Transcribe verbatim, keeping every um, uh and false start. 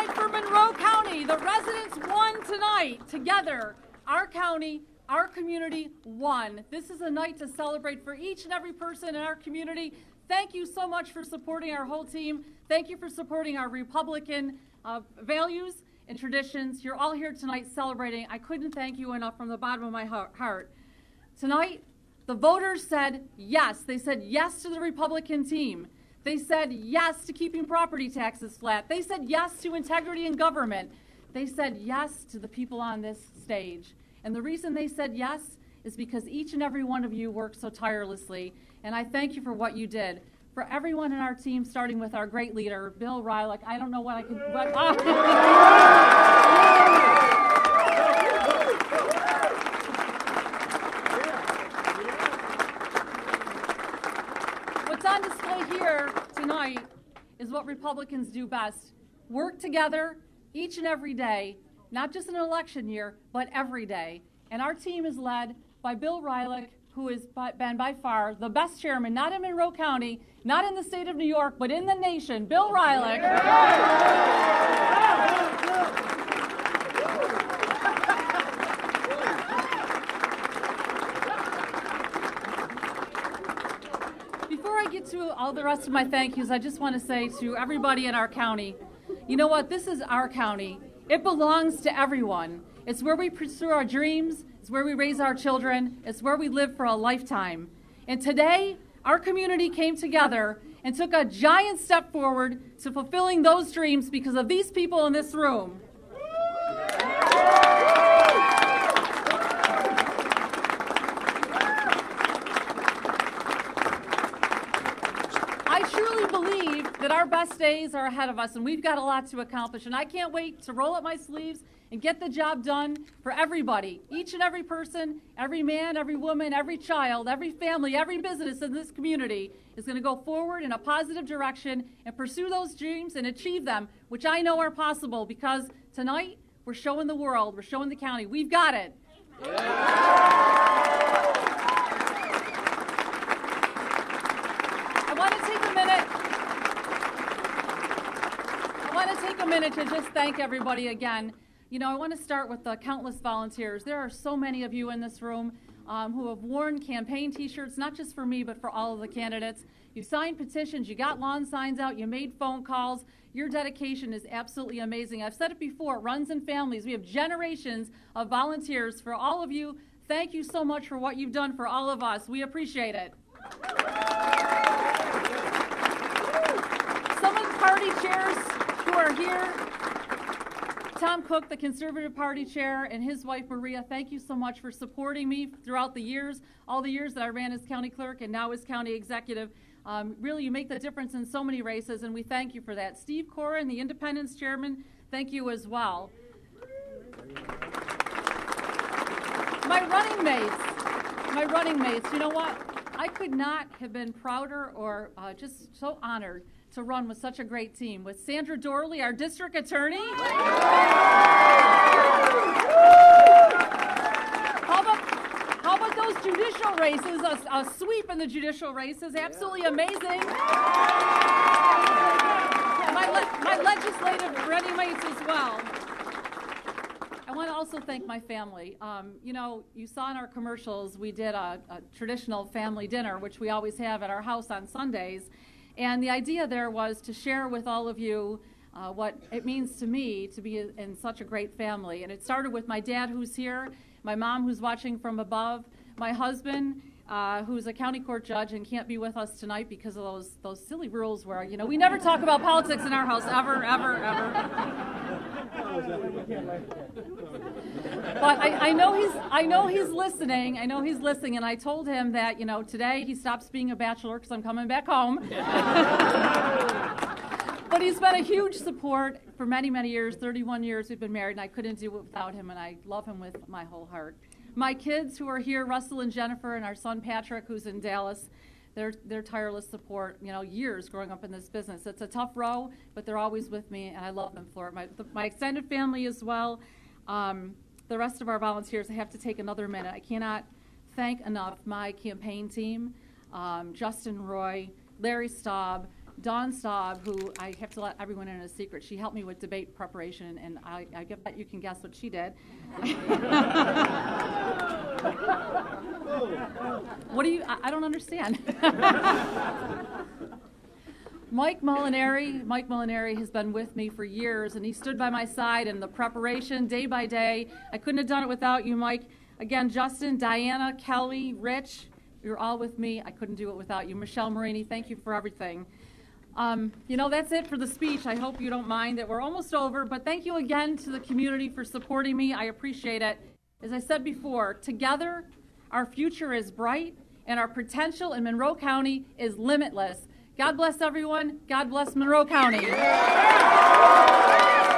night for Monroe County. The residents won tonight. Together, our county, our community won. This is a night to celebrate for each and every person in our community. Thank you so much for supporting our whole team. Thank you for supporting our Republican uh, values and traditions. You're all here tonight celebrating. I couldn't thank you enough from the bottom of my heart. Tonight, the voters said yes. They said yes to the Republican team. They said yes to keeping property taxes flat. They said yes to integrity in government. They said yes to the people on this stage. And the reason they said yes is because each and every one of you worked so tirelessly. And I thank you for what you did. For everyone in our team, starting with our great leader, Bill Rylick, I don't know what I could... What, oh. What's on display here tonight is what Republicans do best. Work together each and every day, not just in an election year, but every day. And our team is led by Bill Rylick, who has been by far the best chairman, not in Monroe County, not in the state of New York, but in the nation. Bill Rylick. Before I get to all the rest of my thank yous, I just want to say to everybody in our county, you know what? This is our county. It belongs to everyone. It's where we pursue our dreams. It's where we raise our children. It's where we live for a lifetime. And today, our community came together and took a giant step forward to fulfilling those dreams because of these people in this room. I truly believe that our best days are ahead of us, and we've got a lot to accomplish. And I can't wait to roll up my sleeves and get the job done for everybody, each and every person, every man, every woman, every child, every family, every business in this community is going to go forward in a positive direction and pursue those dreams and achieve them, which I know are possible because tonight we're showing the world, we're showing the county, we've got it. Yeah. I want to take a minute. I want to take a minute to just thank everybody again. You know, I want to start with the countless volunteers. There are so many of you in this room um, who have worn campaign t-shirts, not just for me, but for all of the candidates. You signed petitions, you got lawn signs out, you made phone calls. Your dedication is absolutely amazing. I've said it before, it runs in families. We have generations of volunteers. For all of you, thank you so much for what you've done for all of us. We appreciate it. Some of the party chairs who are here, Tom Cook, the Conservative Party chair, and his wife Maria, thank you so much for supporting me throughout the years, all the years that I ran as county clerk and now as county executive. Um, really, you make the difference in so many races, and we thank you for that. Steve Corin, the Independence chairman, thank you as well. My running mates, my running mates, you know what? I could not have been prouder or uh, just so honored to run with such a great team. With Sandra Dorley, our district attorney. How about, how about those judicial races? A, a sweep in the judicial races, absolutely amazing. My, le my legislative running mates as well. I want to also thank my family. Um, you know, you saw in our commercials, we did a, a traditional family dinner, which we always have at our house on Sundays. And the idea there was to share with all of you uh, what it means to me to be in such a great family. And it started with my dad, who's here, my mom, who's watching from above, my husband, uh, who's a county court judge and can't be with us tonight because of those those silly rules where, you know, we never talk about politics in our house, ever, ever, ever. But I, I know he's I know he's listening. I know he's listening, and I told him that, you know, today he stops being a bachelor because I'm coming back home. But he's been a huge support for many, many years. thirty-one years we've been married, and I couldn't do it without him, and I love him with my whole heart. My kids who are here, Russell and Jennifer, and our son Patrick, who's in Dallas, Their, their tireless support, you know, years growing up in this business. It's a tough row, but they're always with me, and I love them for it. My, the, my extended family as well. Um, the rest of our volunteers, I have to take another minute. I cannot thank enough my campaign team, um, Justin Roy, Larry Staub, Dawn Staub, who I have to let everyone in a secret, she helped me with debate preparation, and I, I bet you can guess what she did. What do you, I, I don't understand. Mike Molinari, Mike Molinari has been with me for years, and he stood by my side in the preparation day by day. I couldn't have done it without you, Mike. Again, Justin, Diana, Kelly, Rich, you're all with me. I couldn't do it without you. Michelle Marini, thank you for everything. Um, you know, that's it for the speech. I hope you don't mind that we're almost over, but thank you again to the community for supporting me. I appreciate it. As I said before, together, our future is bright, and our potential in Monroe County is limitless. God bless everyone. God bless Monroe County.